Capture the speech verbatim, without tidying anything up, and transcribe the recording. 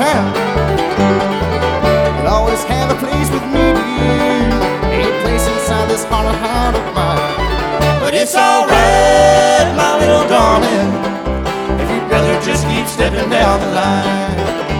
town. You'll always have a place with me, a place inside this heart of heart of mine. But it's alright, my little darling, if you'd rather just keep stepping down the line.